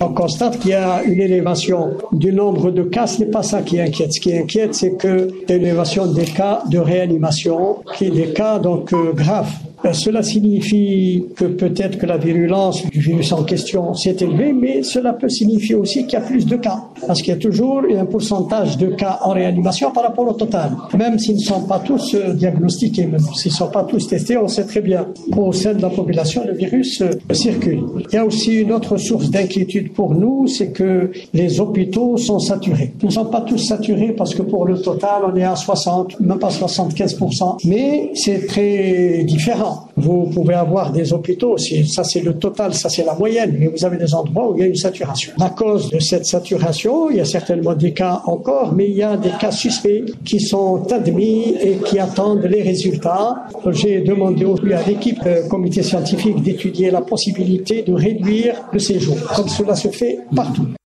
on constate qu'il y a une élévation du nombre de cas. Ce n'est pas ça qui inquiète. Ce qui inquiète, c'est que l'élévation des cas de réanimation, qui est des cas donc graves. Cela signifie que peut-être que la virulence du virus en question s'est élevée, mais cela peut signifier aussi qu'il y a plus de cas. Parce qu'il y a toujours un pourcentage de cas en réanimation par rapport au total. Même s'ils ne sont pas tous diagnostiqués, même s'ils ne sont pas tous testés, on sait très bien qu'au sein de la population, le virus circule. Il y a aussi une autre source d'inquiétude pour nous, c'est que les hôpitaux sont saturés. Ils ne sont pas tous saturés parce que pour le total, on est à 60, même pas 75%. Mais c'est très différent. Vous pouvez avoir des hôpitaux, ça c'est le total, ça c'est la moyenne, mais vous avez des endroits où il y a une saturation. À cause de cette saturation, il y a certainement des cas encore, mais il y a des cas suspects qui sont admis et qui attendent les résultats. J'ai demandé à l'équipe comité scientifique d'étudier la possibilité de réduire le séjour, comme cela se fait partout.